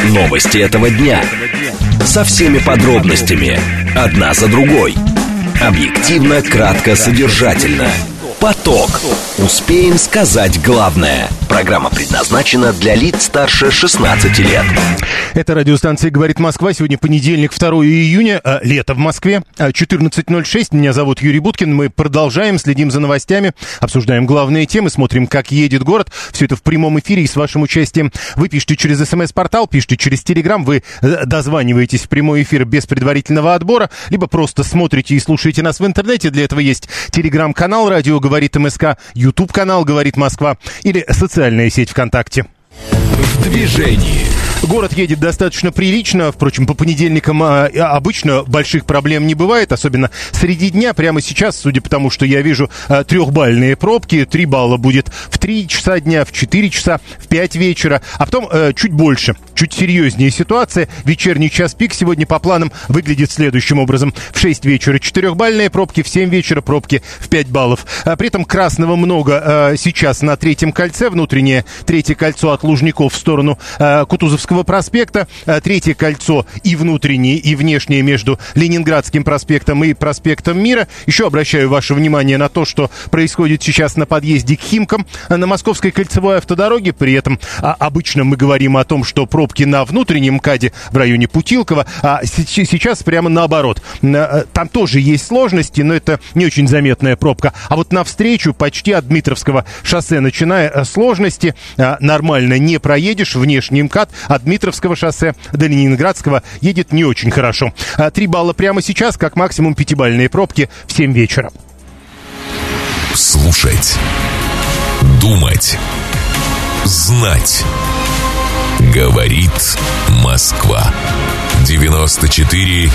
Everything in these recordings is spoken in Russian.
Новости этого дня. Со всеми подробностями. Одна за другой. Объективно, кратко, содержательно. Поток. Успеем сказать главное. Программа предназначена для лиц старше 16 лет. Это радиостанция «Говорит Москва». Сегодня понедельник, 2 июня. Лето в Москве. 14:06. Меня зовут Юрий Буткин. Мы продолжаем, следим за новостями, обсуждаем главные темы, смотрим, как едет город. Все это в прямом эфире и с вашим участием. Вы пишите через СМС-портал, пишите через Телеграм. Вы дозваниваетесь в прямой эфир без предварительного отбора, либо просто смотрите и слушаете нас в интернете. Для этого есть Телеграм-канал «Радио Говорит МСК», YouTube-канал «Говорит Москва» или социальная сеть ВКонтакте. В движении. Город едет достаточно прилично. Впрочем, по понедельникам обычно больших проблем не бывает, особенно среди дня. Прямо сейчас, судя по тому, что я вижу, 3-бальные пробки. 3 балла будет в 3 часа дня, в 4 часа, в 5 вечера. А потом чуть больше, чуть серьезнее ситуация. Вечерний час пик сегодня по планам выглядит следующим образом. В 6 вечера 4-бальные пробки, в 7 вечера пробки в 5 баллов. При этом красного много сейчас на Третьем кольце. Внутреннее Третье кольцо от Лужников в сторону Кутузовского проспекта, Третье кольцо и внутреннее, и внешнее между Ленинградским проспектом и проспектом Мира. Еще обращаю ваше внимание на то, что происходит сейчас на подъезде к Химкам на Московской кольцевой автодороге. При этом обычно мы говорим о том, что пробки на внутреннем МКАДе в районе Путилково, а сейчас прямо наоборот. Там тоже есть сложности, но это не очень заметная пробка. А вот навстречу почти от Дмитровского шоссе, начиная сложности, нормально не проедешь. Внешний МКАД от Дмитровского шоссе до Ленинградского едет не очень хорошо. 3 балла прямо сейчас, как максимум 5-бальные пробки в 7 вечера. Слушать. Думать. Знать. Говорит Москва. 94,8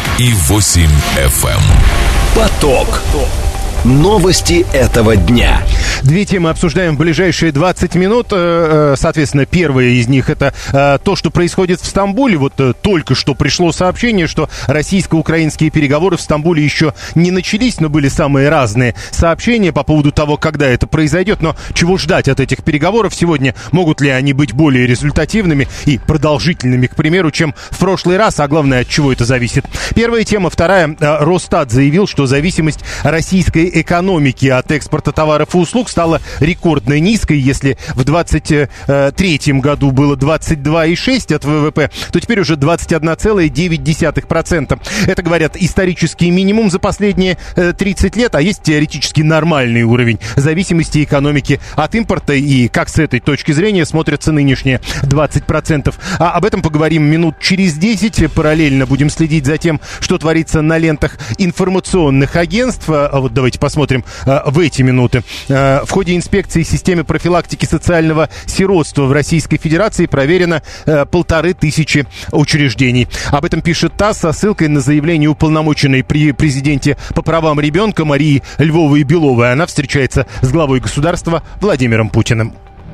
FM. Поток. Новости этого дня. 2 темы обсуждаем в ближайшие 20 минут. Соответственно, первая из них — это то, что происходит в Стамбуле. Вот только что пришло сообщение, что российско-украинские переговоры в Стамбуле еще не начались, но были самые разные сообщения по поводу того, когда это произойдет. Но чего ждать от этих переговоров сегодня? Могут ли они быть более результативными и продолжительными, к примеру, чем в прошлый раз? А главное, от чего это зависит? Первая тема. Вторая. Росстат заявил, что зависимость российской экономики от экспорта товаров и услуг стала рекордно низкой. Если в 2023 году было 22,6% от ВВП, то теперь уже 21,9%. Это, говорят, исторический минимум за последние 30 лет, а есть теоретически нормальный уровень зависимости экономики от импорта. И как с этой точки зрения смотрятся нынешние 20%. А об этом поговорим минут через 10. Параллельно будем следить за тем, что творится на лентах информационных агентств. Вот давайте посмотрим в эти минуты. В ходе инспекции системы профилактики социального сиротства в Российской Федерации проверено 1500 учреждений. Об этом пишет ТАСС со ссылкой на заявление уполномоченной при президенте по правам ребенка Марии Львовой-Беловой. Она встречается с главой государства Владимиром Путиным.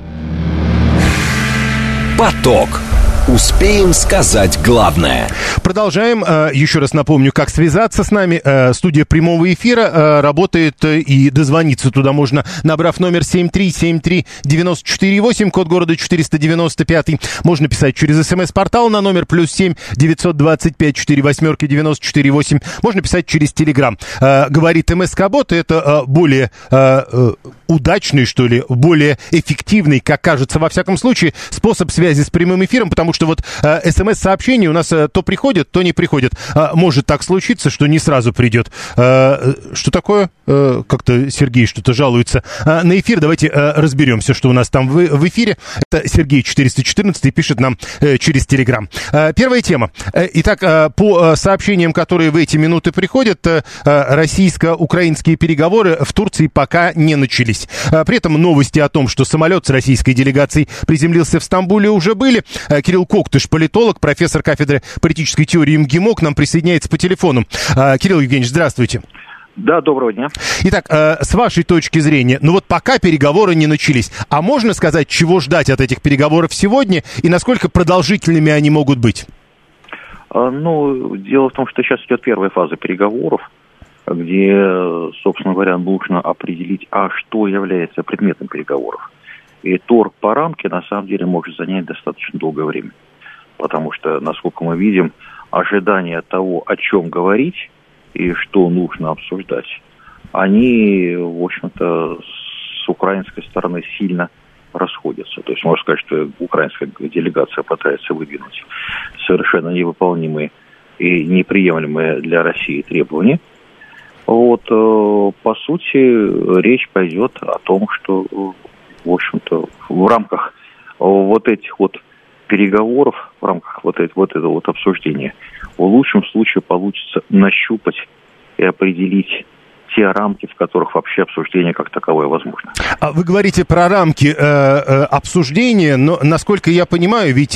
Поток. Успеем сказать главное. Продолжаем. Еще раз напомню, как связаться с нами. Студия прямого эфира работает, и дозвониться туда можно, набрав номер 7373948, код города 495. Можно писать через СМС-портал на номер +7 925 48 948. Можно писать через Телеграм. Говорит МСК-бот, это более удачный, что ли, более эффективный, как кажется, во всяком случае, способ связи с прямым эфиром, потому что вот СМС-сообщения у нас то приходят, то не приходят. Может так случиться, что не сразу придет. Что такое? Как-то Сергей что-то жалуется на эфир. Давайте разберемся, что у нас там в эфире. Это Сергей 414 пишет нам через Телеграм. Первая тема. Итак, по сообщениям, которые в эти минуты приходят, российско-украинские переговоры в Турции пока не начались. При этом новости о том, что самолет с российской делегацией приземлился в Стамбуле, уже были. Кирилл Коктыш, политолог, профессор кафедры политической теории МГИМО, к нам присоединяется по телефону. Кирилл Евгеньевич, здравствуйте. Да, доброго дня. Итак, с вашей точки зрения, ну вот пока переговоры не начались, а можно сказать, чего ждать от этих переговоров сегодня и насколько продолжительными они могут быть? Ну, дело в том, что сейчас идет первая фаза переговоров, где, собственно говоря, нужно определить, что является предметом переговоров. И торг по рамке, на самом деле, может занять достаточно долгое время. потому что, насколько мы видим, ожидания того, о чем говорить и что нужно обсуждать, они, в общем-то, с украинской стороны сильно расходятся. То есть можно сказать, что украинская делегация пытается выдвинуть совершенно невыполнимые и неприемлемые для России требования. Вот, по сути, речь пойдет о том, что, в общем-то, в рамках вот этих вот переговоров, в рамках вот этого обсуждения, в лучшем случае получится нащупать и определить те рамки, в которых вообще обсуждение как таковое возможно. А вы говорите про рамки обсуждения, но, насколько я понимаю, ведь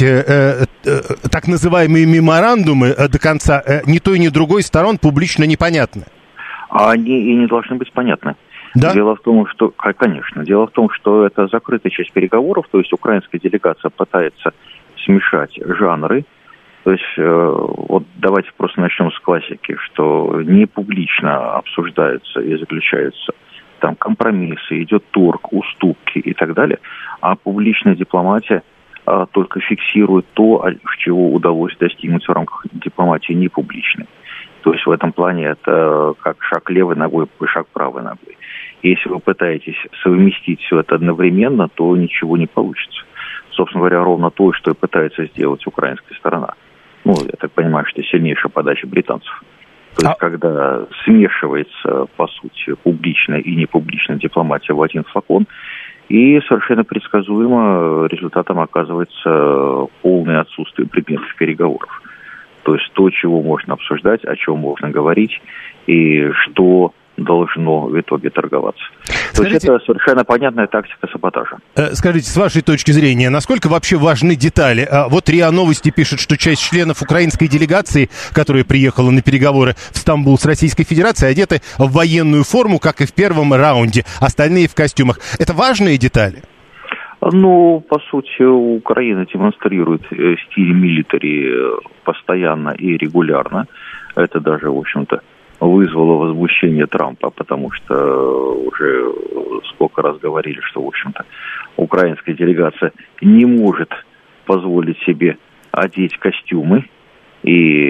так называемые меморандумы до конца ни той, ни другой сторон публично непонятны. Они и не должны быть понятны. Да? Дело в том, что, конечно, дело в том, что это закрытая часть переговоров, то есть украинская делегация пытается смешать жанры. То есть, вот давайте просто начнем с классики, что не публично обсуждаются и заключаются там компромиссы, идет торг, уступки и так далее, а публичная дипломатия только фиксирует то, чего удалось достигнуть в рамках дипломатии непубличной. То есть в этом плане это как шаг левой ногой и шаг правой ногой. Если вы пытаетесь совместить все это одновременно, то ничего не получится. Собственно говоря, ровно то, что и пытается сделать украинская сторона. Ну, я так понимаю, что сильнейшая подача британцев. То есть, когда смешивается, по сути, публичная и непубличная дипломатия в один флакон, и совершенно предсказуемо результатом оказывается полное отсутствие предметов переговоров. То есть то, чего можно обсуждать, о чем можно говорить, и что должно в итоге торговаться. То есть это совершенно понятная тактика саботажа. Скажите, с вашей точки зрения, насколько вообще важны детали? Вот РИА Новости пишет, что часть членов украинской делегации, которая приехала на переговоры в Стамбул с Российской Федерацией, одеты в военную форму, как и в первом раунде, остальные в костюмах. Это важные детали? Ну, по сути, Украина демонстрирует стиль милитари постоянно и регулярно. Это даже, в общем-то, вызвало возмущение Трампа, потому что уже сколько раз говорили, что, в общем-то, украинская делегация не может позволить себе одеть костюмы, и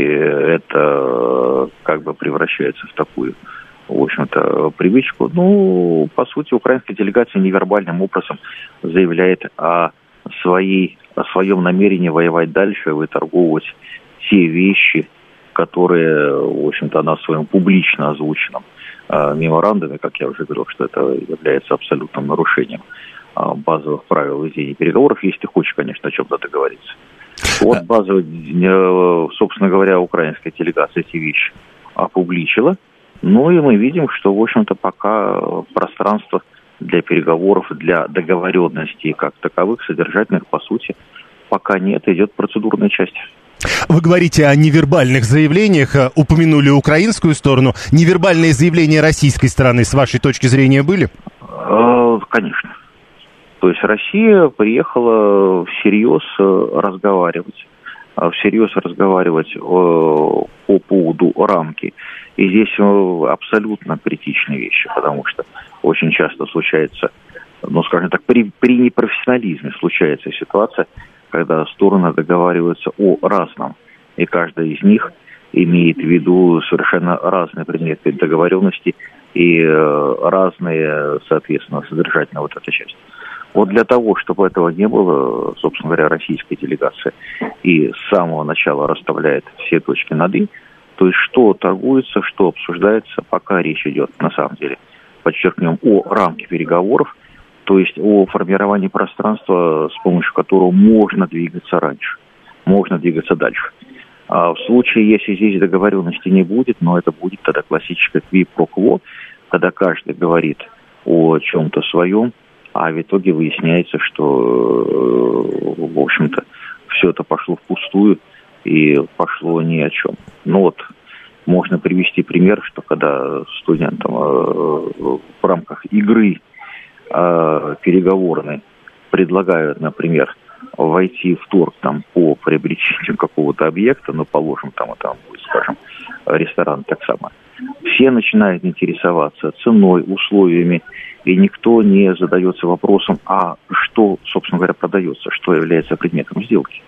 это как бы превращается в такую, в общем-то, привычку. Ну, по сути, украинская делегация невербальным образом заявляет о своем намерении воевать дальше, выторговывать те вещи, которые, в общем-то, она в своем публично озвученном меморандуме, как я уже говорил, что это является абсолютным нарушением базовых правил ведения переговоров, если ты хочешь, конечно, о чем-то договориться. Вот базово, собственно говоря, украинская делегация эти вещи опубличила. Ну и мы видим, что, в общем-то, пока пространство для переговоров, для договоренностей как таковых, содержательных, по сути, пока нет, идет процедурная часть. Вы говорите о невербальных заявлениях, упомянули украинскую сторону. Невербальные заявления российской стороны, с вашей точки зрения, были? Конечно. То есть Россия приехала всерьез разговаривать по поводу рамки. И здесь абсолютно критичные вещи, потому что очень часто случается, ну, скажем так, при непрофессионализме случается ситуация, когда стороны договариваются о разном, и каждая из них имеет в виду совершенно разные предметы договоренности и разные, соответственно, содержательно вот эта часть. Вот для того, чтобы этого не было, собственно говоря, российская делегация и с самого начала расставляет все точки над «и», то есть что торгуется, что обсуждается, пока речь идет, на самом деле, подчеркнем, о рамке переговоров, то есть о формировании пространства, с помощью которого можно двигаться раньше, можно двигаться дальше. А в случае, если здесь договоренности не будет, но это будет тогда классическое qui pro quo, когда каждый говорит о чем-то своем, а в итоге выясняется, что, в общем-то, все это пошло впустую и пошло ни о чем. Ну вот, можно привести пример, что когда студентам в рамках игры переговорной предлагают, например, войти в торг там, по приобретению какого-то объекта, ну, положим, там будет, скажем, ресторан, так само. Все начинают интересоваться ценой, условиями, и никто не задается вопросом, а что, собственно говоря, продается, что является предметом сделки.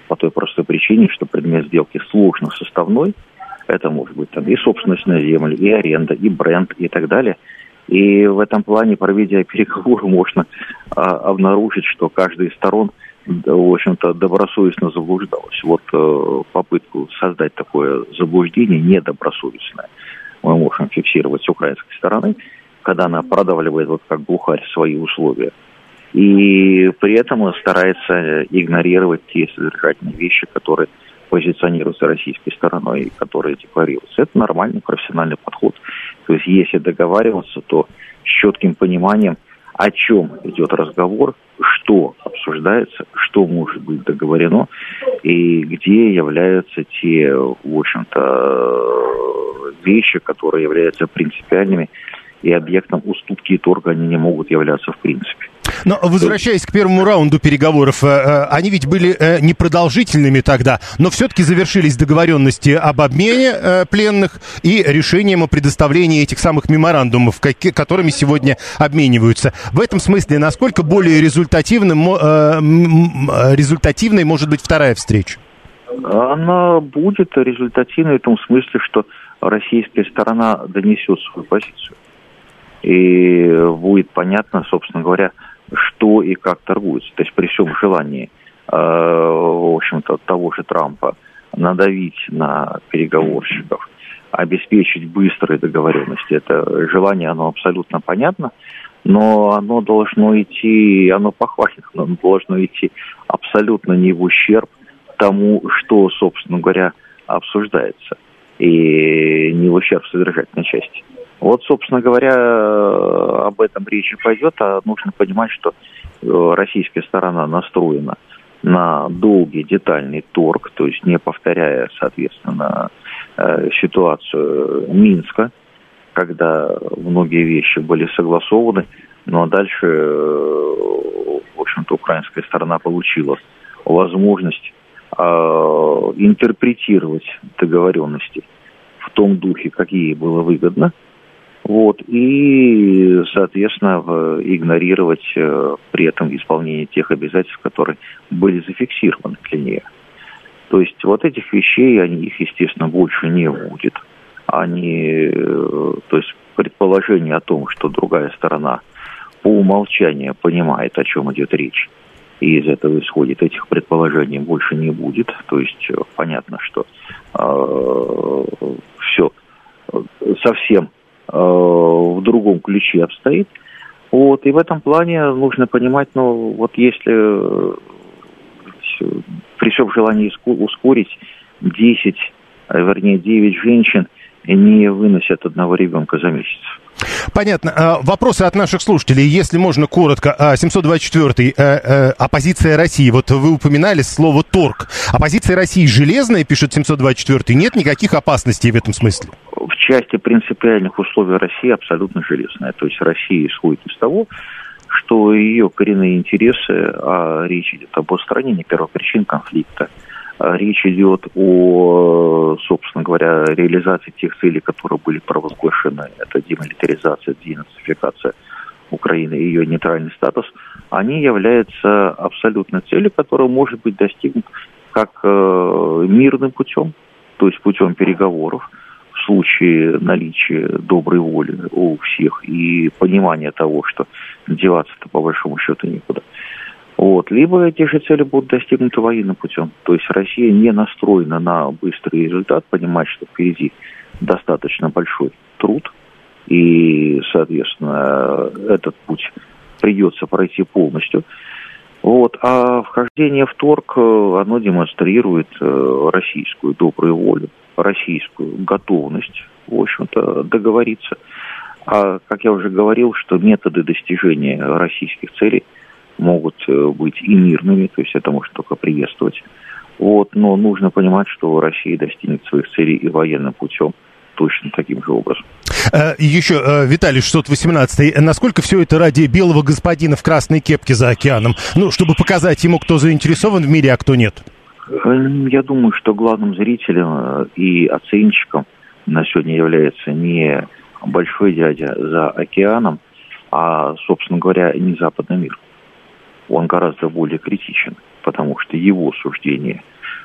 по той простой причине, что предмет сделки сложно составной. Это может быть там и собственность на землю, и аренда, и бренд, и так далее. И в этом плане, проведя переговоры, можно обнаружить, что каждая из сторон, в общем-то, добросовестно заблуждалась. Вот попытку создать такое заблуждение недобросовестное мы можем фиксировать с украинской стороны, когда она продавливает вот как глухарь свои условия. И при этом старается игнорировать те содержательные вещи, которые позиционируются российской стороной и которые декларируются. Это нормальный профессиональный подход. То есть если договариваться, то с четким пониманием, о чем идет разговор, что обсуждается, что может быть договорено и где являются те, в общем-то, вещи, которые являются принципиальными, и объектом уступки и торга они не могут являться в принципе. Но, возвращаясь к первому раунду переговоров, они ведь были непродолжительными тогда, но все-таки завершились договоренности об обмене пленных и решением о предоставлении этих самых меморандумов, которыми сегодня обмениваются. В этом смысле, насколько более результативной может быть вторая встреча? Она будет результативной в том смысле, что российская сторона донесет свою позицию. И будет понятно, собственно говоря, что и как торгуется. То есть при всем желании, в общем-то, того же Трампа надавить на переговорщиков, обеспечить быстрые договоренности. Это желание, оно абсолютно понятно, но оно должно идти, оно похвально, оно должно идти абсолютно не в ущерб тому, что, собственно говоря, обсуждается, и не в ущерб содержательной части. Вот, собственно говоря, об этом речь пойдет, а нужно понимать, что российская сторона настроена на долгий детальный торг, то есть не повторяя, соответственно, ситуацию Минска, когда многие вещи были согласованы, но дальше, в общем-то, украинская сторона получила возможность интерпретировать договоренности в том духе, как ей было выгодно, вот, и, соответственно, игнорировать при этом исполнение тех обязательств, которые были зафиксированы для нее. То есть вот этих вещей, их, естественно, больше не будет. То есть предположение о том, что другая сторона по умолчанию понимает, о чем идет речь, и из этого исходит, этих предположений больше не будет. То есть понятно, что все совсем в другом ключе обстоит. Вот, и в этом плане нужно понимать, вот если при всем желании ускорить 9 женщин не выносят одного ребенка за месяц. Понятно. Вопросы от наших слушателей, если можно коротко. 724-й. Оппозиция России. Вот вы упоминали слово «торг». Оппозиция России железная, пишет 724-й. Нет никаких опасностей в этом смысле? В части принципиальных условий России абсолютно железная. То есть Россия исходит из того, что ее коренные интересы, а речь идет об устранении первопричин конфликта, речь идет о, собственно говоря, реализации тех целей, которые были провозглашены. Это демилитаризация, денацификация Украины и ее нейтральный статус. Они являются абсолютной целью, которая может быть достигнута как мирным путем, то есть путем переговоров, в случае наличия доброй воли у всех и понимания того, что деваться-то по большому счету некуда. Вот. Либо эти же цели будут достигнуты военным путем. То есть Россия не настроена на быстрый результат, понимает, что впереди достаточно большой труд, и, соответственно, этот путь придется пройти полностью. Вот. А вхождение в торг, оно демонстрирует российскую добрую волю, российскую готовность, в общем-то, договориться. А, как я уже говорил, что методы достижения российских целей могут быть и мирными, то есть это можно только приветствовать. Вот, но нужно понимать, что Россия достигнет своих целей и военным путем точно таким же образом. Еще, Виталий 618, насколько все это ради белого господина в красной кепке за океаном? Ну, чтобы показать ему, кто заинтересован в мире, а кто нет? Я думаю, что главным зрителем и оценщиком на сегодня является не большой дядя за океаном, а, собственно говоря, не западный мир. Он гораздо более критичен, потому что его суждение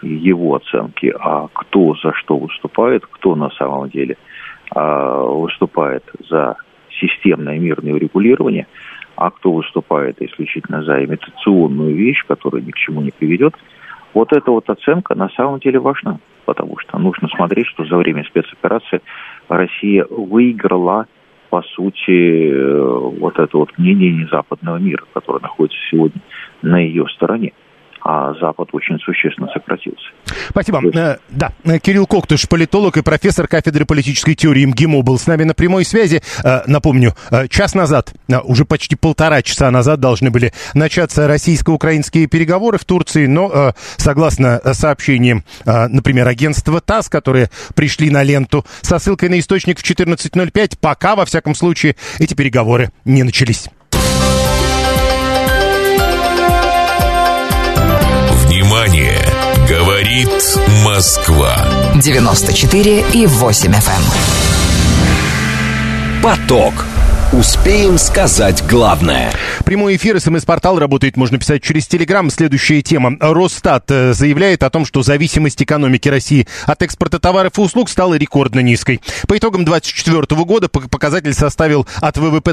его оценки, а кто за что выступает, кто на самом деле выступает за системное мирное урегулирование, а кто выступает исключительно за имитационную вещь, которая ни к чему не приведет. Вот эта вот оценка на самом деле важна, потому что нужно смотреть, что за время спецоперации Россия выиграла, по сути, вот это вот мнение западного мира, которое находится сегодня на ее стороне. А Запад очень существенно сократился. Спасибо. Да, Кирилл Коктыш, политолог и профессор кафедры политической теории МГИМО, был с нами на прямой связи. Напомню, час назад, уже почти 1,5 часа назад должны были начаться российско-украинские переговоры в Турции, но, согласно сообщениям, например, агентства ТАСС, которые пришли на ленту со ссылкой на источник в 14:05, пока, во всяком случае, эти переговоры не начались. Внимание! Говорит Москва. 94,8 FM. Поток. Успеем сказать главное. Прямой эфир, СМС-портал работает, можно писать через Телеграм. Следующая тема. Росстат заявляет о том, что зависимость экономики России от экспорта товаров и услуг стала рекордно низкой. По итогам 2024 года показатель составил от ВВП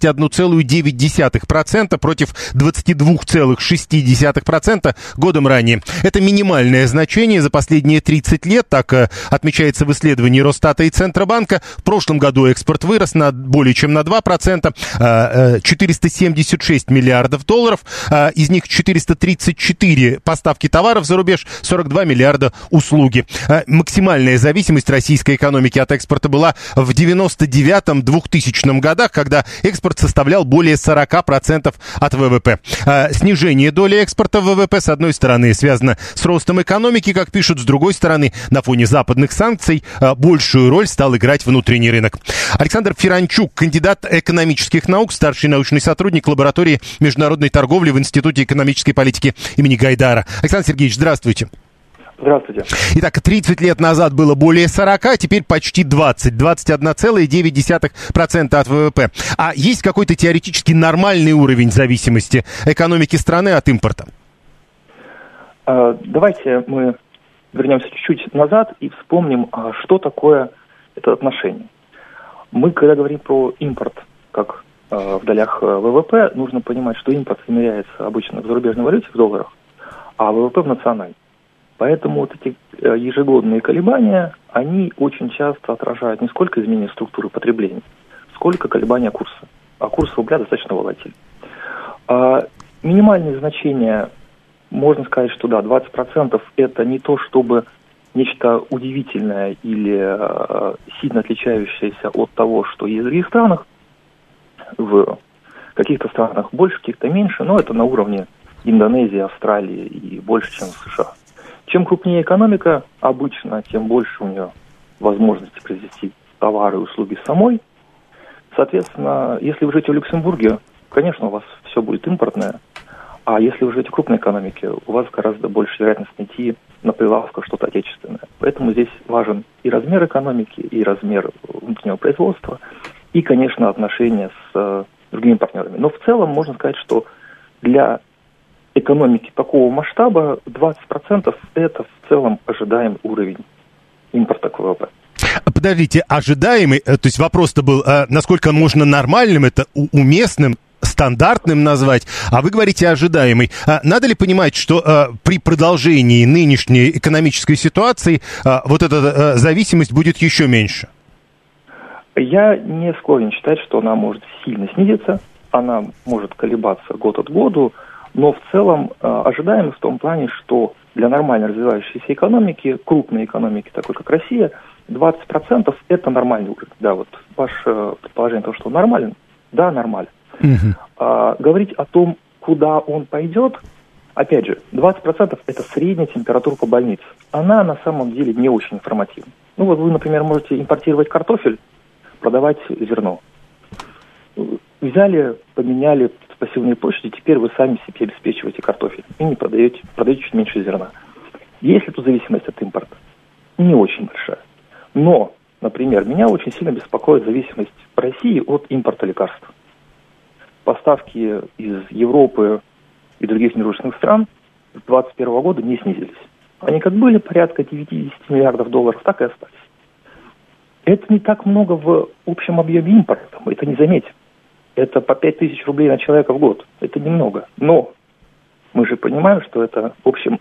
21,9% против 22,6% годом ранее. Это минимальное значение за последние 30 лет, так отмечается в исследовании Росстата и Центробанка. В прошлом году экспорт вырос на более чем на 2%. 476 миллиардов долларов, из них 434 поставки товаров за рубеж, 42 миллиарда услуги. Максимальная зависимость российской экономики от экспорта была в 99-2000 годах, когда экспорт составлял более 40% от ВВП. Снижение доли экспорта в ВВП, с одной стороны, связано с ростом экономики, как пишут, с другой стороны, на фоне западных санкций большую роль стал играть внутренний рынок. Александр Феранчук, кандидат экономических наук, старший научный сотрудник лаборатории международной торговли в Институте экономической политики имени Гайдара. Александр Сергеевич, здравствуйте. Здравствуйте. Итак, 30 лет назад было более 40, а теперь почти 20. 21,9% от ВВП. А есть какой-то теоретически нормальный уровень зависимости экономики страны от импорта? Давайте мы вернемся чуть-чуть назад и вспомним, что такое это отношение. Мы, когда говорим про импорт, как в долях ВВП, нужно понимать, что импорт измеряется обычно в зарубежной валюте, в долларах, а ВВП в национальной. Поэтому вот эти ежегодные колебания, они очень часто отражают не сколько изменение структуры потребления, сколько колебания курса. А курс рубля достаточно волатилен. Минимальные значения, можно сказать, что да, 20% это не то, чтобы нечто удивительное или сильно отличающееся от того, что есть в других странах. В каких-то странах больше, в каких-то меньше, но это на уровне Индонезии, Австралии и больше, чем в США. Чем крупнее экономика, обычно, тем больше у нее возможности произвести товары и услуги самой. Соответственно, если вы живете в Люксембурге, конечно, у вас все будет импортное. А если вы живете в крупной экономике, у вас гораздо больше вероятность найти на прилавках что-то отечественное. Поэтому здесь важен и размер экономики, и размер внутреннего производства, и, конечно, отношения с другими партнерами. Но в целом можно сказать, что для экономики такого масштаба 20% это в целом ожидаемый уровень импорта к ВВП. Подождите, ожидаемый, то есть вопрос-то был, насколько можно нормальным, это уместным, стандартным назвать, а вы говорите ожидаемый. Надо ли понимать, что при продолжении нынешней экономической ситуации вот эта зависимость будет еще меньше? Я не склонен считать, что она может сильно снизиться, она может колебаться год от года, но в целом ожидаемо в том плане, что для нормально развивающейся экономики, крупной экономики, такой как Россия, 20% это нормальный уровень. Да, вот ваше предположение того, что он нормален, да, нормален. Говорить о том, куда он пойдет, опять же, 20% это средняя температура по больнице. Она на самом деле не очень информативна. Ну вот вы, например, можете импортировать картофель, продавать зерно. Взяли, поменяли пассивные площади, теперь вы сами себе обеспечиваете картофель и не продаете чуть меньше зерна. Есть ли тут зависимость от импорта? Не очень большая. Но, например, меня очень сильно беспокоит зависимость России от импорта лекарств. Поставки из Европы и других недружественных стран с 2021 года не снизились. Они как были порядка 90 миллиардов долларов, так и остались. Это не так много в общем объеме импорта, мы это не заметим. Это по 5000 рублей на человека в год. Это немного. Но мы же понимаем, что это, в общем,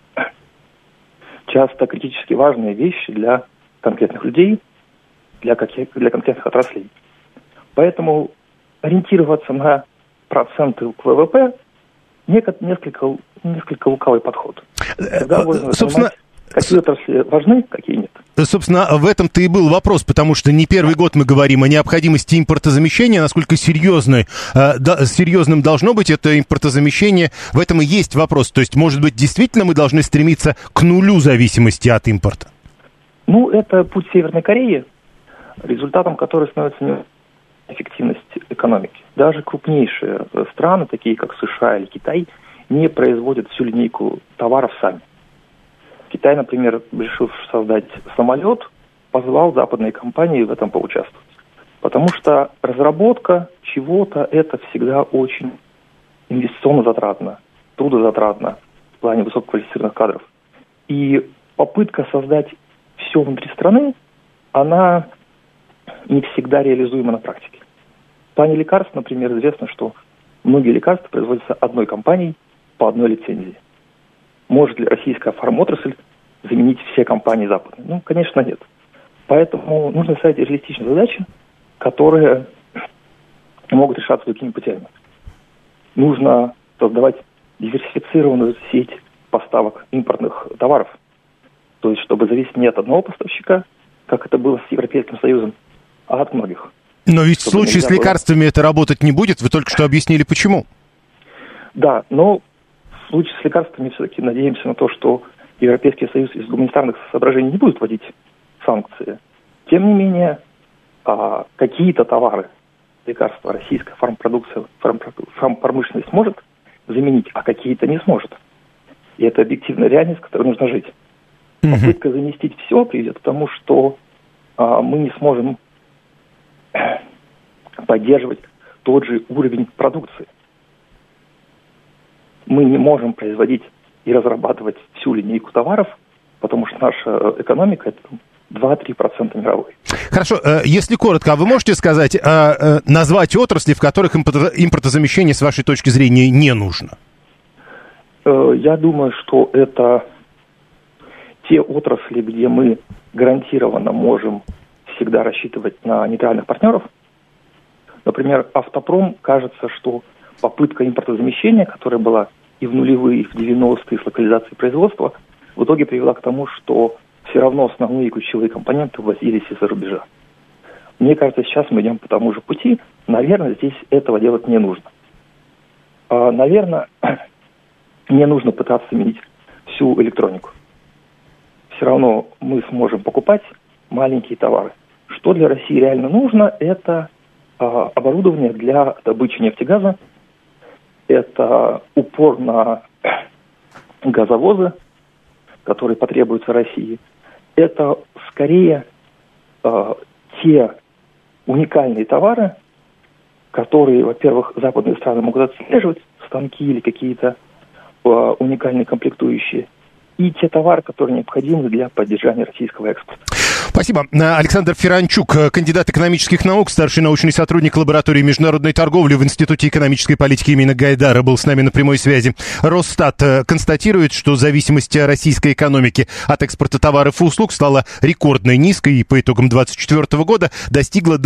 часто критически важные вещи для конкретных людей, для конкретных отраслей. Поэтому ориентироваться на проценты к ВВП несколько лукавый подход. Тогда можно понимать, какие отрасли важны, какие нет. Собственно, в этом-то и был вопрос, потому что не первый год мы говорим о необходимости импортозамещения, насколько серьезным должно быть это импортозамещение. В этом и есть вопрос. То есть, может быть, действительно мы должны стремиться к нулю зависимости от импорта? Ну, это путь Северной Кореи, результатом которой становится эффективность экономики. Даже крупнейшие страны, такие как США или Китай, не производят всю линейку товаров сами. Китай, например, решил создать самолет, позвал западные компании в этом поучаствовать. Потому что разработка чего-то – это всегда очень инвестиционно затратно, трудозатратно в плане высококвалифицированных кадров. И попытка создать все внутри страны, она не всегда реализуема на практике. В плане лекарств, например, известно, что многие лекарства производятся одной компанией по одной лицензии. Может ли российская фармотрасль заменить все компании западные? Ну, конечно, нет. Поэтому нужно ставить реалистичные задачи, которые могут решаться другими путями. Нужно создавать диверсифицированную сеть поставок импортных товаров. То есть, чтобы зависеть не от одного поставщика, как это было с Европейским Союзом, а от многих. Но ведь в случае с лекарствами это работать не будет. Вы только что объяснили, почему. Да, но в случае с лекарствами все-таки надеемся на то, что Европейский Союз из гуманитарных соображений не будет вводить санкции. Тем не менее, какие-то товары, лекарства, российская фармпродукция, фармпромышленность может заменить, а какие-то не сможет. И это объективная реальность, с которой нужно жить. Попытка заместить все приведет к тому, что мы не сможем поддерживать тот же уровень продукции. Мы не можем производить и разрабатывать всю линейку товаров, потому что наша экономика – это 2-3% мировой. Хорошо, если коротко, а вы можете сказать, назвать отрасли, в которых импортозамещение, с вашей точки зрения, не нужно? Я думаю, что это те отрасли, где мы гарантированно можем всегда рассчитывать на нейтральных партнеров. Например, автопром, кажется, что попытка импортозамещения, которая была и в нулевые, и в 90-е с локализацией производства, в итоге привела к тому, что все равно основные ключевые компоненты ввозились из-за рубежа. Мне кажется, сейчас мы идем по тому же пути. Наверное, здесь этого делать не нужно. Наверное, не нужно пытаться заменить всю электронику. Все равно мы сможем покупать маленькие товары. Что для России реально нужно, это оборудование для добычи нефтегаза, это упор на газовозы, которые потребуются России. Это скорее те уникальные товары, которые, во-первых, западные страны могут отслеживать, станки или какие-то уникальные комплектующие, и те товары, которые необходимы для поддержания российского экспорта. Спасибо. Александр Феранчук, кандидат экономических наук, старший научный сотрудник лаборатории международной торговли в Институте экономической политики имени Гайдара, был с нами на прямой связи. Росстат констатирует, что зависимость российской экономики от экспорта товаров и услуг стала рекордно низкой и по итогам 2024 года достигла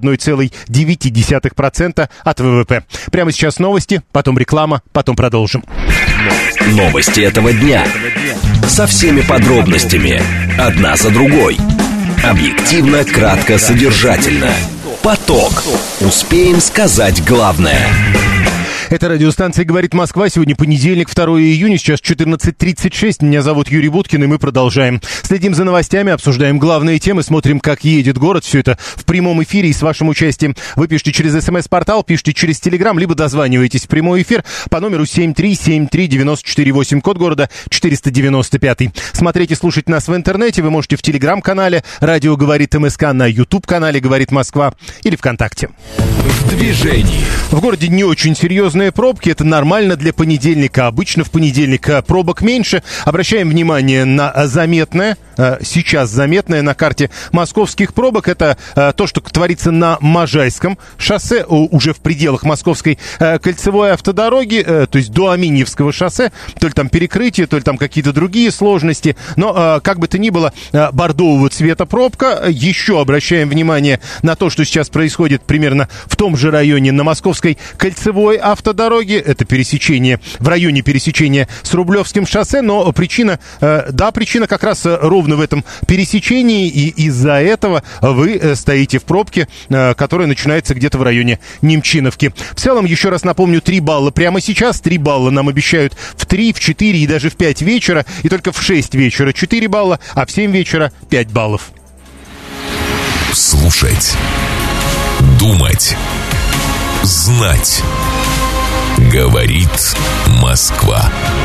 21,9% от ВВП. Прямо сейчас новости, потом реклама, потом продолжим. Новости этого дня. Со всеми подробностями. Одна за другой. Объективно, кратко, содержательно. Поток. Успеем сказать главное. Это радиостанция «Говорит Москва». Сегодня понедельник, 2 июня, сейчас 14:36. Меня зовут Юрий Буткин, и мы продолжаем. Следим за новостями, обсуждаем главные темы, смотрим, как едет город. Все это в прямом эфире и с вашим участием. Вы пишите через СМС-портал, пишите через Телеграм, либо дозваниваетесь в прямой эфир по номеру 7373948, код города 495. Смотреть и слушать нас в интернете вы можете в Телеграм-канале «Радио говорит МСК», на YouTube-канале «Говорит Москва» или ВКонтакте. В движении. В городе не очень серьезно. серьезные пробки. Это нормально для понедельника. Обычно в понедельник пробок меньше. Обращаем внимание на заметное, сейчас заметное на карте московских пробок. Это то, что творится на Можайском шоссе, уже в пределах Московской кольцевой автодороги, то есть до Аминьевского шоссе. То ли там перекрытие, то ли там какие-то другие сложности. Но, как бы то ни было, бордового цвета пробка. Еще обращаем внимание на то, что сейчас происходит примерно в том же районе на Московской кольцевой автодороге. Это пересечение, в районе пересечения с Рублевским шоссе. Но причина как раз ровно в этом пересечении. И из-за этого вы стоите в пробке, которая начинается где-то в районе Немчиновки. В целом, еще раз напомню, 3 балла прямо сейчас. 3 балла нам обещают в 3, в 4 и даже в 5 вечера. И только в 6 вечера 4 балла, а в 7 вечера 5 баллов. Слушать, думать, знать. Говорит Москва.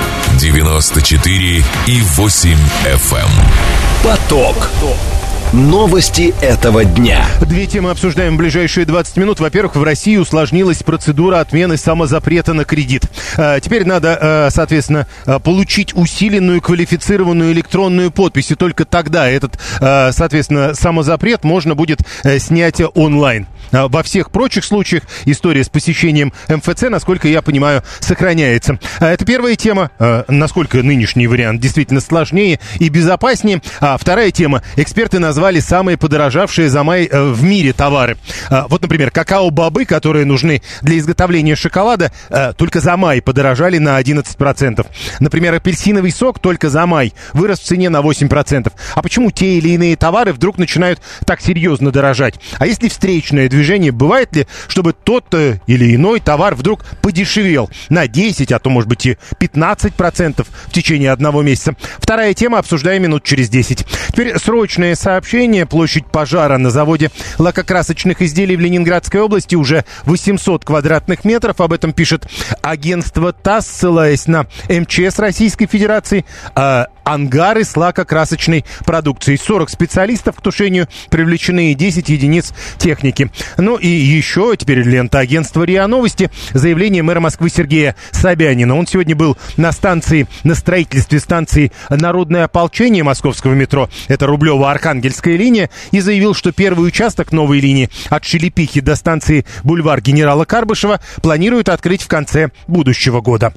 94,8 FM. Поток. Новости этого дня. 2 темы обсуждаем в ближайшие 20 минут. Во-первых, в России усложнилась процедура отмены самозапрета на кредит. Теперь надо, соответственно, получить усиленную квалифицированную электронную подпись. И только тогда этот, соответственно, самозапрет можно будет снять онлайн. Во всех прочих случаях история с посещением МФЦ, насколько я понимаю, сохраняется. Это первая тема. Насколько нынешний вариант действительно сложнее и безопаснее. Вторая тема. Эксперты назвали самые подорожавшие за май в мире товары. Вот, например, какао-бобы, которые нужны для изготовления шоколада, только за май подорожали на 11%. Например, апельсиновый сок только за май вырос в цене на 8%. А почему те или иные товары вдруг начинают так серьезно дорожать? А если встречное движение, бывает ли, чтобы тот или иной товар вдруг подешевел на 10, а то, может быть, и 15% в течение одного месяца? Вторая тема, обсуждаем минут через 10. Теперь срочное сообщение. Площадь пожара на заводе лакокрасочных изделий в Ленинградской области уже 800 квадратных метров. Об этом пишет агентство ТАСС, ссылаясь на МЧС Российской Федерации. Ангары с лакокрасочной продукцией. 40 специалистов к тушению привлечены и 10 единиц техники. Ну и еще теперь лента агентства РИА Новости. Заявление мэра Москвы Сергея Собянина. Он сегодня был на строительстве станции «Народное ополчение» московского метро. Это Рублево-Архангельская линия. И заявил, что первый участок новой линии от Шелепихи до станции бульвар генерала Карбышева планируют открыть в конце будущего года.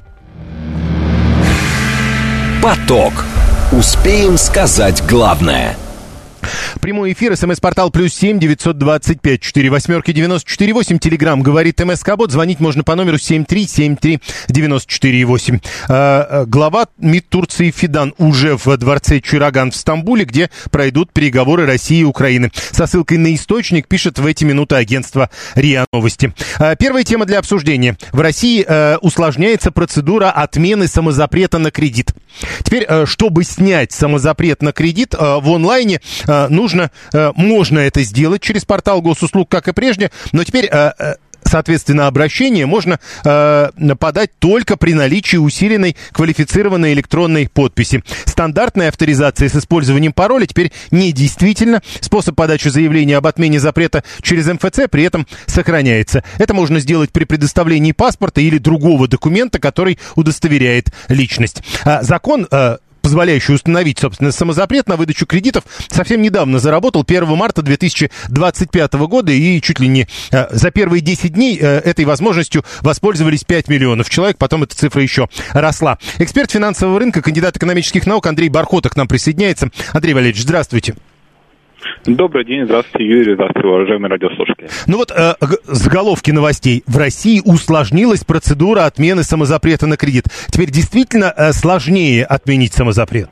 Поток. Успеем сказать главное. Прямой эфир, СМС-портал +7 925 48 94 8. Телеграм говорит МСК-бот. Звонить можно по номеру 7373 94 8. Глава МИД Турции Фидан уже в дворце Чираган в Стамбуле, где пройдут переговоры России и Украины. Со ссылкой на источник пишет в эти минуты агентство РИА Новости. Первая тема для обсуждения. В России усложняется процедура отмены самозапрета на кредит. Теперь, чтобы снять самозапрет на кредит в онлайне, можно это сделать через портал госуслуг, как и прежде, но теперь, соответственно, обращение можно подать только при наличии усиленной квалифицированной электронной подписи. Стандартная авторизация с использованием пароля теперь недействительна. Способ подачи заявления об отмене запрета через МФЦ при этом сохраняется. Это можно сделать при предоставлении паспорта или другого документа, который удостоверяет личность. Закон, позволяющий установить, собственно, самозапрет на выдачу кредитов, совсем недавно заработал 1 марта 2025 года, и чуть ли не за первые 10 дней этой возможностью воспользовались 5 миллионов человек, потом эта цифра еще росла. Эксперт финансового рынка, кандидат экономических наук Андрей Бархота к нам присоединяется. Андрей Валерьевич, здравствуйте. Добрый день, здравствуйте, Юрий, здравствуйте, уважаемые радиослушатели. Ну вот, заголовки новостей. В России усложнилась процедура отмены самозапрета на кредит. Теперь действительно сложнее отменить самозапрет?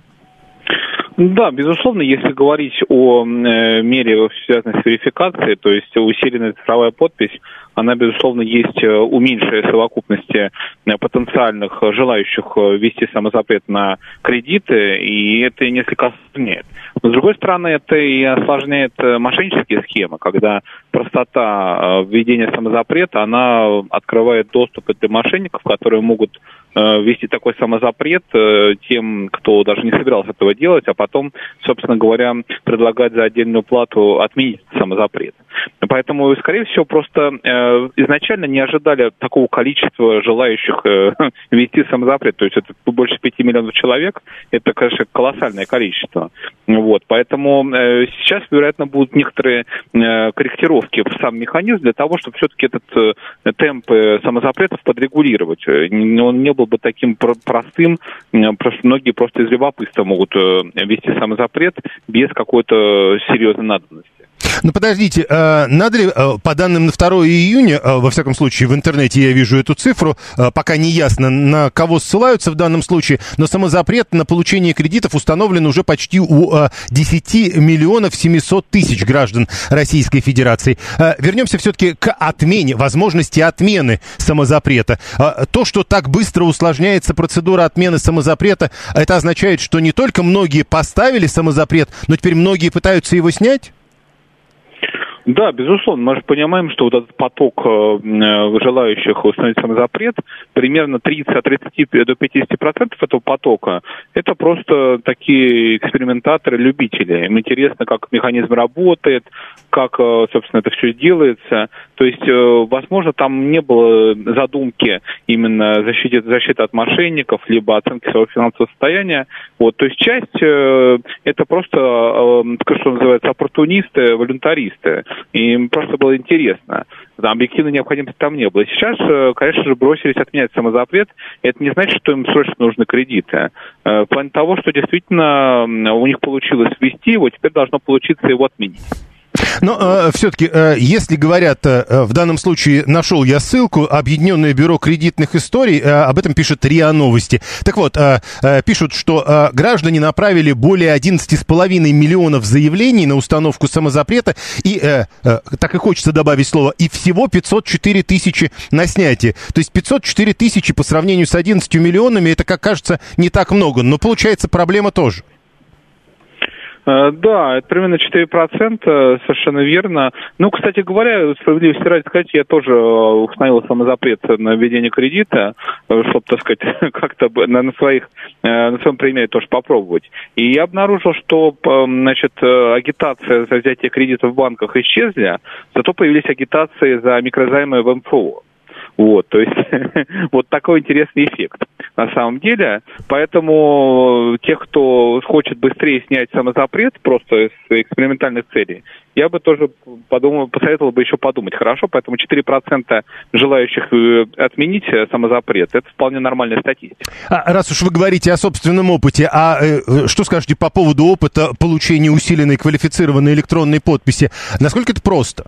Да, безусловно, если говорить о мере, связанной с верификацией, то есть усиленная цифровая подпись, она, безусловно, есть у меньшей совокупности потенциальных желающих ввести самозапрет на кредиты, и это несколько осложняет. Но, с другой стороны, это и осложняет мошеннические схемы, когда простота введения самозапрета, она открывает доступ для мошенников, которые могут ввести такой самозапрет тем, кто даже не собирался этого делать, а потом, собственно говоря, предлагать за отдельную плату отменить самозапрет. Поэтому, скорее всего, просто изначально не ожидали такого количества желающих ввести самозапрет. То есть это больше 5 миллионов человек. Это, конечно, колоссальное количество. Вот. Поэтому сейчас, вероятно, будут некоторые корректировки в сам механизм для того, чтобы все-таки этот темп самозапретов подрегулировать. Он не был бы таким простым. Многие просто из любопытства могут ввести самозапрет без какой-то серьезной надобности. Ну, подождите, надо ли, по данным на 2 июня, во всяком случае, в интернете я вижу эту цифру, пока не ясно, на кого ссылаются в данном случае, но самозапрет на получение кредитов установлен уже почти у 10 миллионов 700 тысяч граждан Российской Федерации. Вернемся все-таки к отмене, возможности отмены самозапрета. То, что так быстро усложняется процедура отмены самозапрета, это означает, что не только многие поставили самозапрет, но теперь многие пытаются его снять? Да, безусловно. Мы же понимаем, что вот этот поток желающих установить самозапрет, примерно 30 от 30 до 50% этого потока, это просто такие экспериментаторы, любители. Им интересно, как механизм работает, как, собственно, это все делается. То есть, возможно, там не было задумки именно защиты от мошенников, либо оценки своего финансового состояния. Вот, то есть часть это просто, что называется, оппортунисты, волюнтаристы. И им просто было интересно. Объективной необходимости там не было. Сейчас, конечно же, бросились отменять самозапрет. Это не значит, что им срочно нужны кредиты. В плане того, что действительно у них получилось ввести его, теперь должно получиться его отменить. Но все-таки, если говорят, в данном случае нашел я ссылку, Объединенное бюро кредитных историй, об этом пишет РИА Новости. Так вот, пишут, что граждане направили более 11,5 миллионов заявлений на установку самозапрета, и, так и хочется добавить слово, и всего 504 тысячи на снятие. То есть 504 тысячи по сравнению с 11 миллионами, это, как кажется, не так много, но получается проблема тоже. Да, это примерно 4%, совершенно верно. Ну, кстати говоря, справедливости ради сказать, я тоже установил самозапрет на введение кредита, чтобы, так сказать, как-то на своем примере тоже попробовать. И я обнаружил, что, значит, агитация за взятие кредита в банках исчезли, зато появились агитации за микрозаймы в МФО. Вот, то есть вот такой интересный эффект на самом деле. Поэтому тех, кто хочет быстрее снять самозапрет просто из экспериментальных целей, я бы тоже посоветовал бы еще подумать. Хорошо, поэтому 4% желающих отменить самозапрет, это вполне нормальная статистика. Раз уж вы говорите о собственном опыте, что скажете по поводу опыта получения усиленной квалифицированной электронной подписи? Насколько это просто?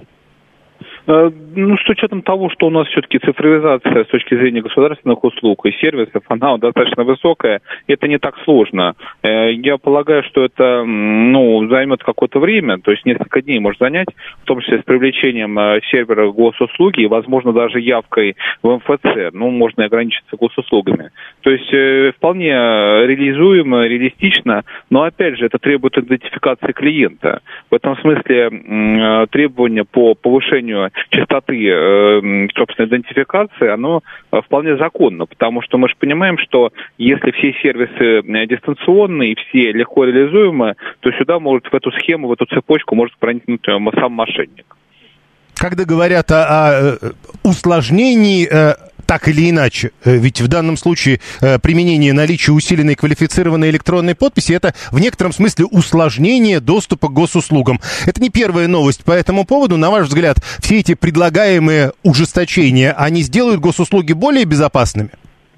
Ну, с учетом того, что у нас все-таки цифровизация с точки зрения государственных услуг и сервисов, она достаточно высокая, это не так сложно. Я полагаю, что это, займет какое-то время, то есть несколько дней может занять, в том числе с привлечением сервера госуслуги и, возможно, даже явкой в МФЦ. Можно и ограничиться госуслугами. То есть вполне реализуемо, реалистично, но, опять же, это требует идентификации клиента. В этом смысле требования по повышению частоты, собственно, идентификации, оно вполне законно, потому что мы же понимаем, что если все сервисы дистанционные и все легко реализуемы, то сюда может, в эту схему, в эту цепочку может проникнуть сам мошенник. Когда говорят о усложнении, так или иначе, ведь в данном случае применение наличия усиленной квалифицированной электронной подписи — это в некотором смысле усложнение доступа к госуслугам. Это не первая новость по этому поводу. На ваш взгляд, все эти предлагаемые ужесточения, они сделают госуслуги более безопасными?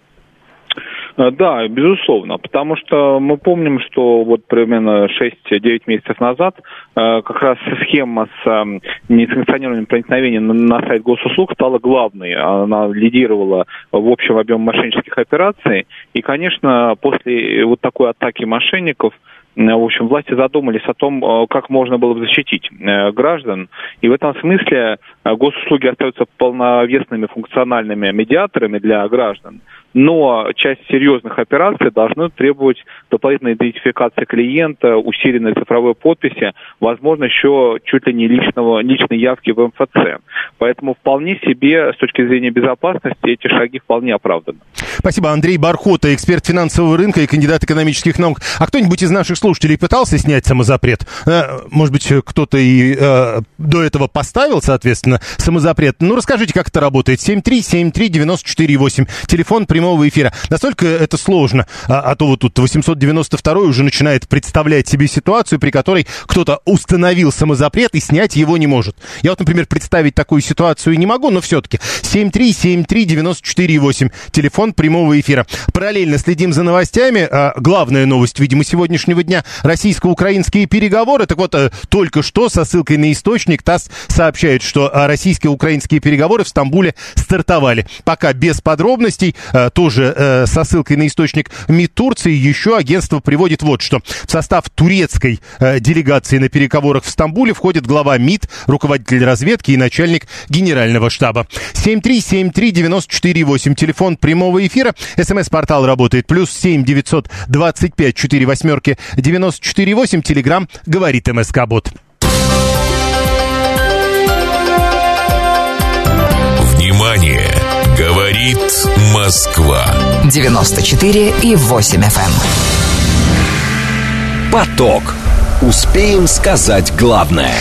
Да, безусловно, потому что мы помним, что вот примерно 6-9 месяцев назад как раз схема с несанкционированным проникновением на сайт госуслуг стала главной. Она лидировала в общем объеме мошеннических операций. И, конечно, после вот такой атаки мошенников, в общем, власти задумались о том, как можно было бы защитить граждан. И в этом смысле госуслуги остаются полновесными функциональными медиаторами для граждан. Но часть серьезных операций должны требовать дополнительной идентификации клиента, усиленной цифровой подписи, возможно, еще чуть ли не личной явки в МФЦ. Поэтому вполне себе, с точки зрения безопасности, эти шаги вполне оправданы. Спасибо. Андрей Бархота, эксперт финансового рынка и кандидат экономических наук. А кто-нибудь из наших слушателей пытался снять самозапрет? Может быть, кто-то и до этого поставил, соответственно, соответственно, самозапрет. Ну, расскажите, как это работает. 7373948, телефон прямого эфира. Настолько это сложно, а то вот тут 892 уже начинает представлять себе ситуацию, при которой кто-то установил самозапрет и снять его не может. Я вот, например, представить такую ситуацию не могу, но все-таки 7373948, телефон прямого эфира. Параллельно следим за новостями. Главная новость, видимо, сегодняшнего дня — российско-украинские переговоры. Так вот, только что со ссылкой на источник ТАСС сообщает, что российско-украинские переговоры в Стамбуле стартовали. Пока без подробностей, тоже со ссылкой на источник МИД Турции, еще агентство приводит вот что. В состав турецкой делегации на переговорах в Стамбуле входит глава МИД, руководитель разведки и начальник генерального штаба. 7373948, телефон прямого эфира. СМС-портал работает. +7 925 48 948. Телеграм говорит МСК-бот. Внимание! Говорит Москва. 94,8 FM. Поток. Успеем сказать главное.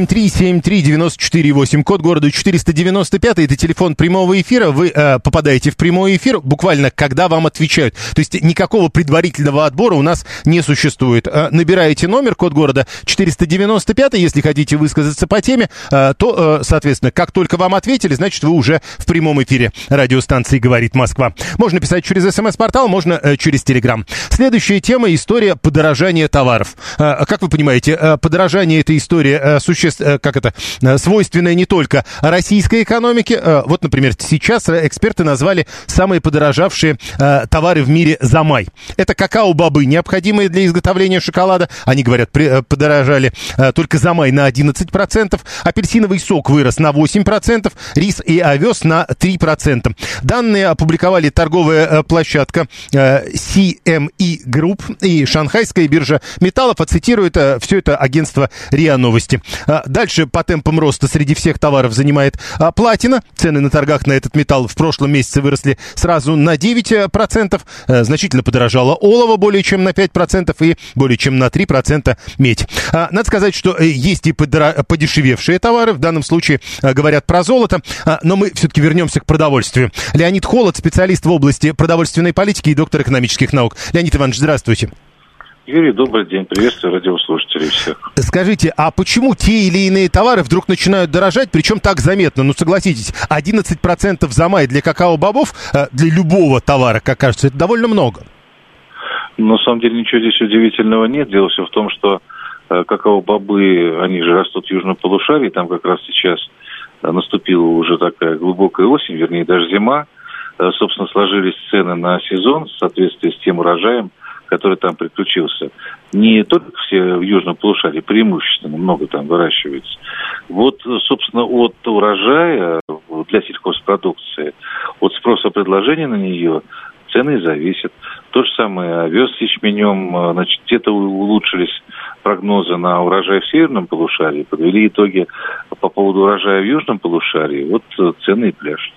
7373948, код города 495, это телефон прямого эфира. Вы попадаете в прямой эфир буквально, когда вам отвечают. То есть никакого предварительного отбора у нас не существует. Набираете номер, код города 495, если хотите высказаться по теме, то, соответственно, как только вам ответили, значит, вы уже в прямом эфире радиостанции «Говорит Москва». Можно писать через СМС-портал, можно через Телеграм. Следующая тема — история подорожания товаров. Как вы понимаете, подорожание — это история свойственная не только российской экономике. Вот, например, сейчас эксперты назвали самые подорожавшие товары в мире за май. Это какао-бобы, необходимые для изготовления шоколада. Они, говорят, подорожали только за май на 11%. Апельсиновый сок вырос на 8%. Рис и овес на 3%. Данные опубликовали торговая площадка CME Group и Шанхайская биржа металлов. Цитирует все это агентство РИА Новости. Дальше по темпам роста среди всех товаров занимает платина. Цены на торгах на этот металл в прошлом месяце выросли сразу на 9%. Значительно подорожало олово более чем на 5% и более чем на 3% медь. Надо сказать, что есть и подешевевшие товары. В данном случае говорят про золото. Но мы все-таки вернемся к продовольствию. Леонид Холод, специалист в области продовольственной политики и доктор экономических наук. Леонид Иванович, здравствуйте. Юрий, добрый день. Приветствую радиослушателей всех. Скажите, а почему те или иные товары вдруг начинают дорожать, причем так заметно? Ну, согласитесь, 11% за май для какао-бобов, для любого товара, как кажется, это довольно много. На самом деле ничего здесь удивительного нет. Дело все в том, что какао-бобы, они же растут в южном полушарии, там как раз сейчас наступила уже такая глубокая осень, вернее, даже зима. Собственно, сложились цены на сезон в соответствии с тем урожаем, который там приключился. Не только все в южном полушарии, преимущественно много там выращивается. Вот, собственно, от урожая для сельхозпродукции, от спроса предложения на нее цены зависят. То же самое овес с ячменем, значит, где-то улучшились прогнозы на урожай в северном полушарии, подвели итоги по поводу урожая в южном полушарии, вот цены и пляшут.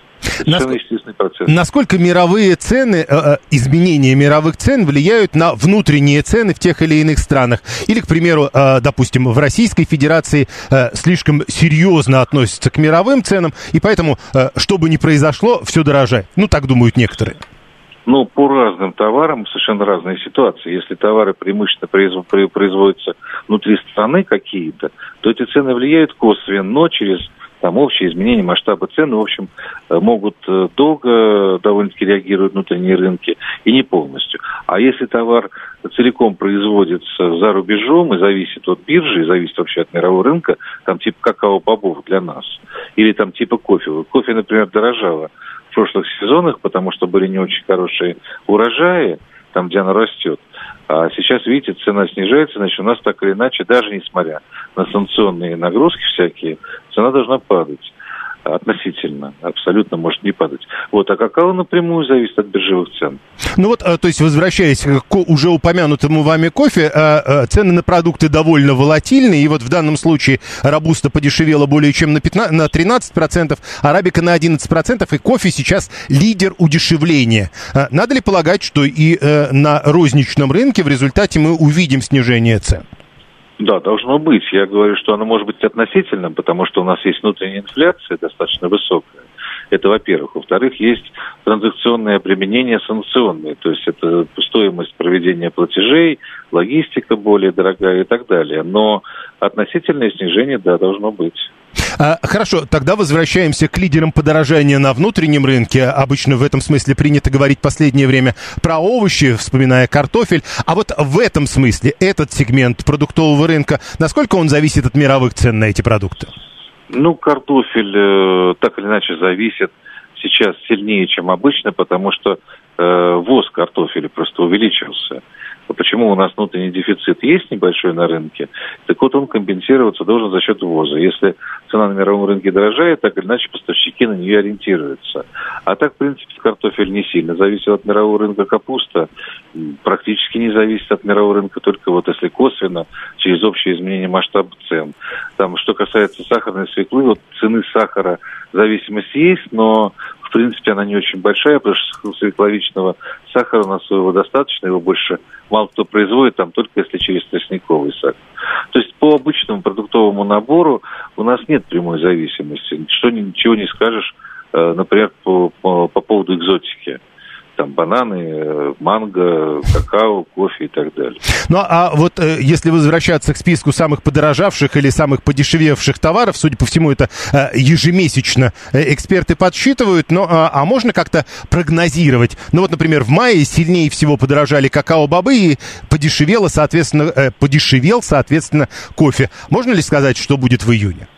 Насколько мировые цены, изменения мировых цен влияют на внутренние цены в тех или иных странах? Или, к примеру, допустим, в Российской Федерации слишком серьезно относятся к мировым ценам, и поэтому, что бы ни произошло, все дорожает? Ну, так думают некоторые. Ну, по разным товарам совершенно разные ситуации. Если товары преимущественно производятся внутри страны какие-то, то эти цены влияют косвенно, но через там общее изменение масштаба цен, в общем, могут долго довольно-таки реагировать внутренние рынки и не полностью. А если товар целиком производится за рубежом и зависит от биржи, и зависит вообще от мирового рынка, там типа какао-бобов для нас, или там типа кофе. Кофе, например, дорожало в прошлых сезонах, потому что были не очень хорошие урожаи, там, где оно растет. А сейчас, видите, цена снижается, значит, у нас так или иначе, даже несмотря на санкционные нагрузки всякие, цена должна падать относительно, абсолютно может не падать. Вот, а какао напрямую зависит от биржевых цен. Ну вот, то есть, возвращаясь к уже упомянутому вами кофе, цены на продукты довольно волатильны, и вот в данном случае робуста подешевела более чем на 13%, арабика на 11%, и кофе сейчас лидер удешевления. Надо ли полагать, что и на розничном рынке в результате мы увидим снижение цен? Да, должно быть. Я говорю, что оно может быть относительным, потому что у нас есть внутренняя инфляция достаточно высокая. Это, во-первых. Во-вторых, есть транзакционное применение санкционное, то есть это стоимость проведения платежей, логистика более дорогая и так далее. Но относительное снижение, да, должно быть. Хорошо, тогда возвращаемся к лидерам подорожания на внутреннем рынке. Обычно в этом смысле принято говорить в последнее время про овощи, вспоминая картофель. А вот в этом смысле этот сегмент продуктового рынка, насколько он зависит от мировых цен на эти продукты? Ну, картофель так или иначе зависит сейчас сильнее, чем обычно, потому что ввоз картофеля просто увеличился. Почему у нас внутренний дефицит есть небольшой на рынке, так вот он компенсироваться должен за счет ввоза. Если цена на мировом рынке дорожает, так или иначе поставщики на нее ориентируются. А так, в принципе, картофель не сильно зависит от мирового рынка, капуста практически не зависит от мирового рынка, только вот если косвенно, через общее изменение масштаба цен. Там, что касается сахарной свеклы, вот цены сахара зависимость есть, но в принципе она не очень большая, потому что свекловичного сахара у нас своего достаточно, его больше мало кто производит, там только если через тростниковый сахар. То есть по обычному продуктовому набору у нас нет прямой зависимости. Ничего не скажешь, например, по поводу экзотики. Там бананы, манго, какао, кофе и так далее. Ну, а вот если возвращаться к списку самых подорожавших или самых подешевевших товаров, судя по всему, это ежемесячно эксперты подсчитывают, но а можно как-то прогнозировать? Ну, вот, например, в мае сильнее всего подорожали какао-бобы и подешевел, соответственно, кофе. Можно ли сказать, что будет в июне?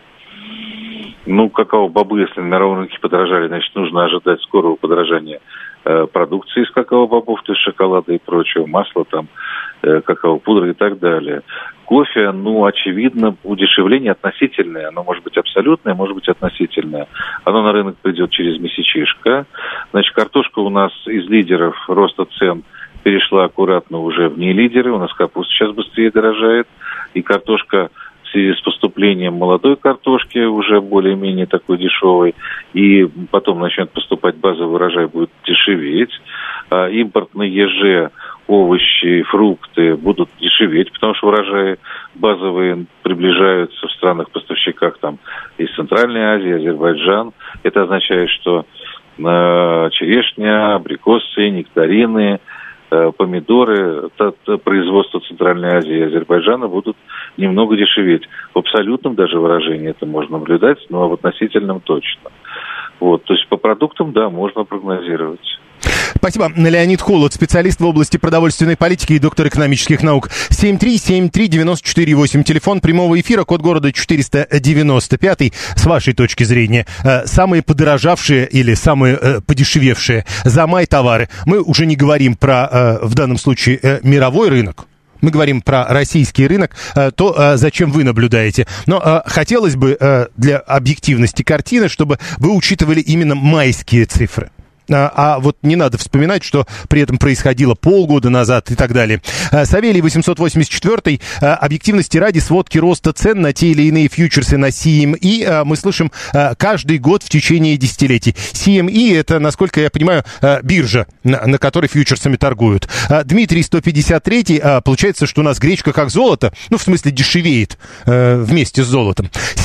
Ну, какао-бобы, если на мировом рынке подорожали, значит, нужно ожидать скорого подорожания продукции из какао-бобов, то есть шоколада и прочего, масла там, какао-пудра и так далее. Кофе, ну, очевидно, удешевление относительное. Оно может быть абсолютное, может быть относительное. Оно на рынок придет через месячишко. Значит, картошка у нас из лидеров роста цен перешла аккуратно уже в не лидеры. У нас капуста сейчас быстрее дорожает. И картошка в связи с поступлением молодой картошки, уже более-менее такой дешевой, и потом начнет поступать базовый урожай, будет дешеветь. Импортные ЕЖ, овощи, фрукты будут дешеветь, потому что урожаи базовые приближаются в странах-поставщиках, там, из Центральной Азии, Азербайджан. Это означает, что черешня, абрикосы, нектарины, помидоры, производство Центральной Азии и Азербайджана будут немного дешеветь. В абсолютном даже выражении это можно наблюдать, но в относительном точно. Вот, то есть по продуктам, да, можно прогнозировать. Спасибо. Леонид Холод, специалист в области продовольственной политики и доктор экономических наук. 7373948, телефон прямого эфира, код города 495. С вашей точки зрения, самые подорожавшие или самые подешевевшие за май товары. Мы уже не говорим про, в данном случае, мировой рынок. Мы говорим про российский рынок, то, зачем вы наблюдаете. Но хотелось бы для объективности картины, чтобы вы учитывали именно майские цифры. А вот не надо вспоминать, что при этом происходило полгода назад и так далее. Савелий 884, объективности ради сводки роста цен на те или иные фьючерсы на CME мы слышим каждый год в течение десятилетий. CME это, насколько я понимаю, биржа, на которой фьючерсами торгуют. Дмитрий 153, получается, что у нас гречка как золото, ну, в смысле, дешевеет вместе с золотом.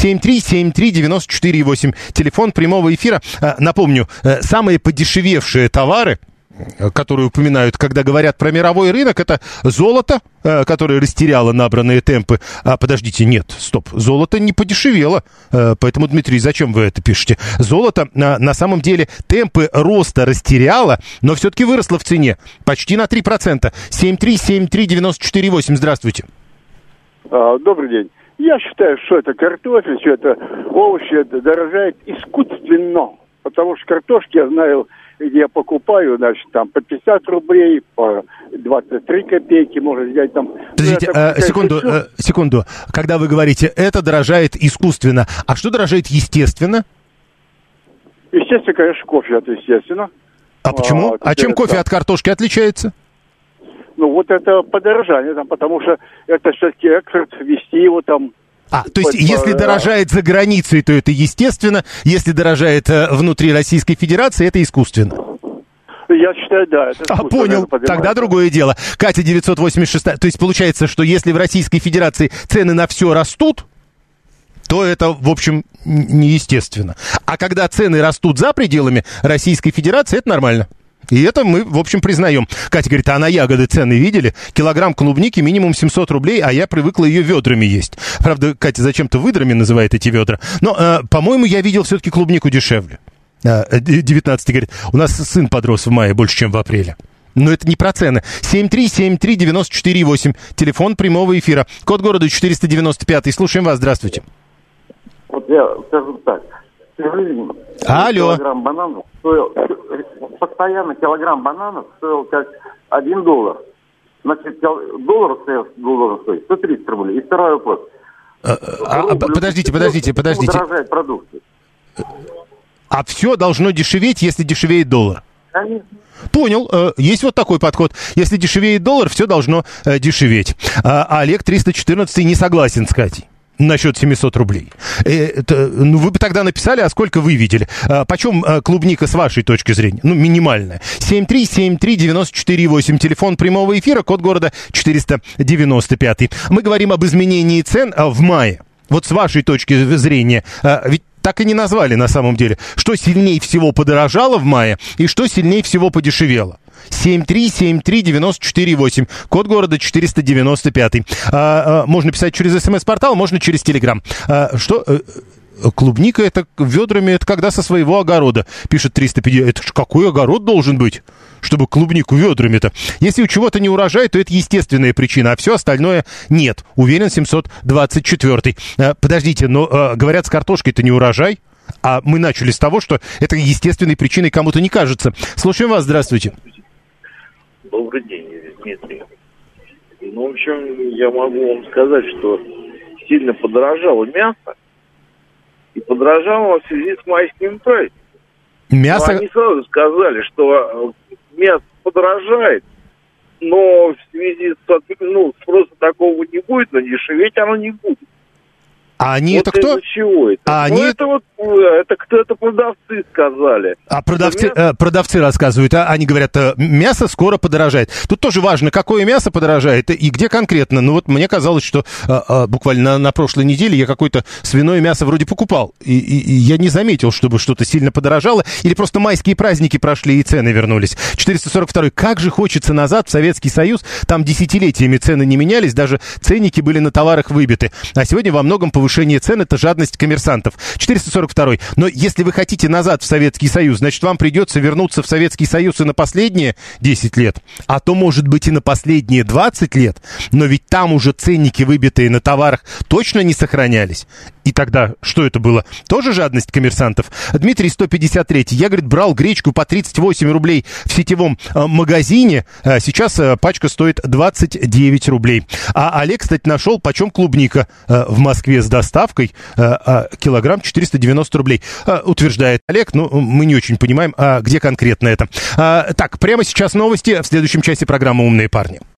7373948, телефон прямого эфира. Напомню, самые подешевевшие товары, которые упоминают, когда говорят про мировой рынок, это золото, которое растеряло набранные темпы. Подождите, нет, стоп, золото не подешевело. Поэтому, Дмитрий, зачем вы это пишете? Золото на самом деле темпы роста растеряло, но все-таки выросло в цене почти на 3%. 7373948, здравствуйте. Добрый день. Я считаю, что это картофель, что это овощи, это дорожает искусственно. Потому что картошки, я знаю, где я покупаю, значит, там по 50 рублей, по 23 копейки можно взять там. Подождите, секунду. Когда вы говорите, это дорожает искусственно, а что дорожает естественно? Естественно, конечно, кофе, это естественно. А почему? А чем кофе от картошки отличается? Ну, вот это подорожание, там, потому что это все-таки экспорт, вести его там. То есть, если дорожает за границей, то это естественно, если дорожает внутри Российской Федерации, это искусственно. Я считаю, да. Это понял. Тогда другое дело. Катя 986. То есть получается, что если в Российской Федерации цены на все растут, то это, в общем, неестественно. А когда цены растут за пределами Российской Федерации, это нормально. И это мы, в общем, признаем. Катя говорит, а на ягоды цены видели? Килограмм клубники минимум 700 рублей, а я привыкла ее ведрами есть. Правда, Катя зачем-то выдрами называет эти ведра. Но, по-моему, я видел все-таки клубнику дешевле. 19 говорит, у нас сын подрос в мае больше, чем в апреле. Но это не про цены. 7373948. Телефон прямого эфира. Код города 495. Слушаем вас. Здравствуйте. Вот я скажу так. Алло. Килограмм бананов стоил, постоянно килограмм бананов стоил как $1. Значит, доллар должен стоить 130 рублей. И второй вопрос. Подождите. Дорожает продукты. А все должно дешеветь, если дешевеет доллар. Конечно. Понял. Есть вот такой подход. Если дешевеет доллар, все должно дешеветь. А Олег 314 не согласен с Катей насчет 700 рублей. Вы бы тогда написали, а сколько вы видели? Почем клубника с вашей точки зрения? Минимальная. 7373948. Телефон прямого эфира, код города 495. Мы говорим об изменении цен в мае. Вот с вашей точки зрения, ведь так и не назвали на самом деле, что сильнее всего подорожало в мае и что сильнее всего подешевело. 7373948, код города 495. Можно писать через СМС-портал, можно через Телеграм. Клубника это ведрами, это когда со своего огорода, пишет 350. Это ж какой огород должен быть, чтобы клубнику ведрами-то? Если у чего-то не урожай, то это естественная причина, а все остальное нет. Уверен, 724. Подождите, но говорят, с картошкой-то не урожай. А мы начали с того, что это естественной причиной кому-то не кажется. Слушаем вас, здравствуйте. Добрый день, Дмитрий. В общем, я могу вам сказать, что сильно подорожало мясо. И подорожало в связи с майскими праздниками. Мясо? Они сразу сказали, что мясо подорожает, но в связи с спроса такого не будет, но дешеветь оно не будет. А они вот это кто? Чего это? Это кто-то продавцы сказали. А продавцы рассказывают, они говорят, мясо скоро подорожает. Тут тоже важно, какое мясо подорожает и где конкретно. Ну вот мне казалось, что буквально на прошлой неделе я какое-то свиное мясо вроде покупал. И я не заметил, чтобы что-то сильно подорожало. Или просто майские праздники прошли и цены вернулись. 442. Как же хочется назад в Советский Союз. Там десятилетиями цены не менялись, даже ценники были на товарах выбиты. А сегодня во многом повышение цен – это жадность коммерсантов. 442. Но если вы хотите назад в Советский Союз, значит, вам придется вернуться в Советский Союз и на последние 10 лет, а то, может быть, и на последние 20 лет, но ведь там уже ценники, выбитые на товарах, точно не сохранялись. И тогда что это было? Тоже жадность коммерсантов? Дмитрий, 153. Я, говорит, брал гречку по 38 рублей в сетевом магазине. Сейчас пачка стоит 29 рублей. А Олег, кстати, нашел, почем клубника в Москве с доставкой. Килограмм 490 рублей. Утверждает Олег. Ну, мы не очень понимаем, где конкретно это. Так, прямо сейчас новости. В следующем часе программы «Умные парни».